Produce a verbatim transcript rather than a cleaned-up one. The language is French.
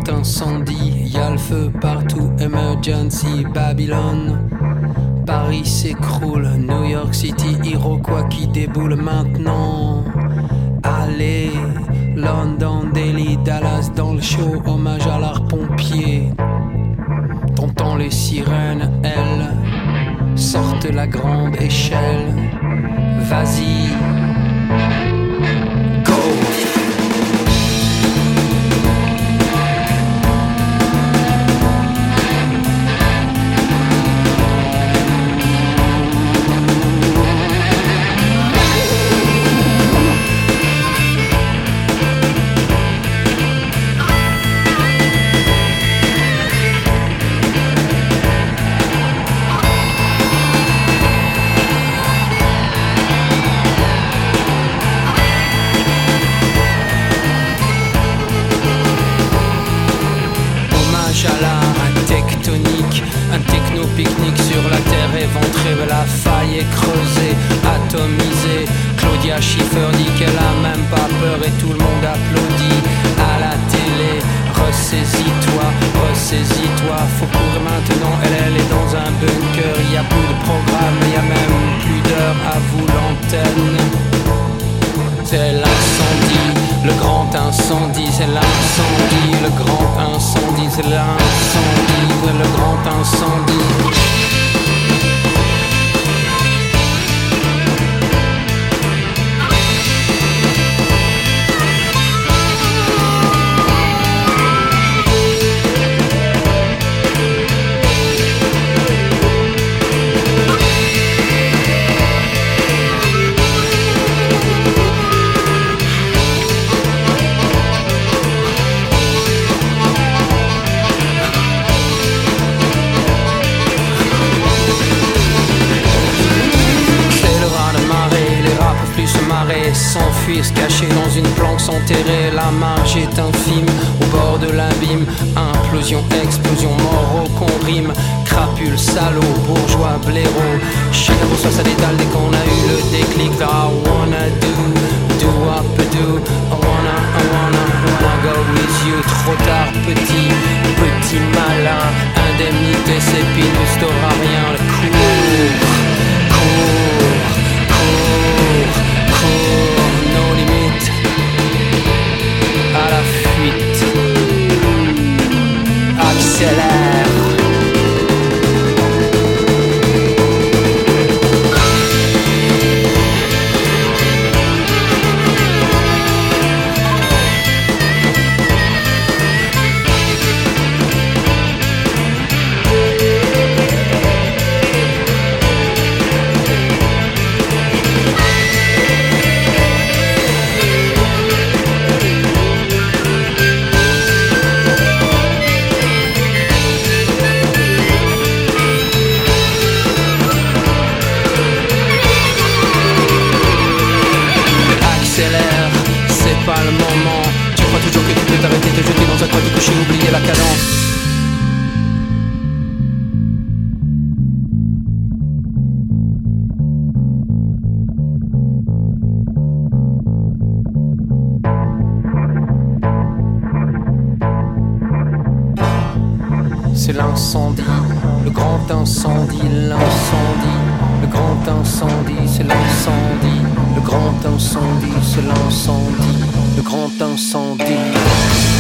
incendie, y'a le feu partout, emergency, Babylone. Paris s'écroule, New York City, Iroquois qui déboule maintenant. Allez, London, Delhi, Dallas dans le show, hommage à l'art pompier. T'entends les sirènes, elles sortent la grande échelle. Vas-y, go! Un techno-pique-nique sur la terre éventrée, la faille est creusée, atomisée. Claudia Schiffer dit qu'elle a même pas peur et tout le monde applaudit. À la télé, ressaisis-toi, ressaisis-toi. Faut courir maintenant, elle, elle est dans un bunker. Y a plus de programme, y a même plus d'heures. À vous l'antenne. C'est l'incendie, le grand incendie, c'est l'incendie, le grand incendie, c'est l'incendie, le grand incendie. S'enfuir, se cacher dans une planque, s'enterrer. La marge est infime, au bord de l'abîme. Implosion, explosion, mort au qu'on rime. Crapule, salaud, bourgeois, blaireau. Chacun reçoit sa détale dès qu'on a eu le déclic. I wanna do, do up, do. I wanna, I wanna, wanna go with you. Trop tard, petit, petit malin. Indemnité, c'est pinous, t'auras rien. Le cours, cours, cours, cours. Nos limites à la fuite. Accélère. Oublier la cadence. C'est l'incendie, le grand incendie, l'incendie, le grand incendie, c'est l'incendie, le grand incendie, c'est l'incendie, le grand incendie.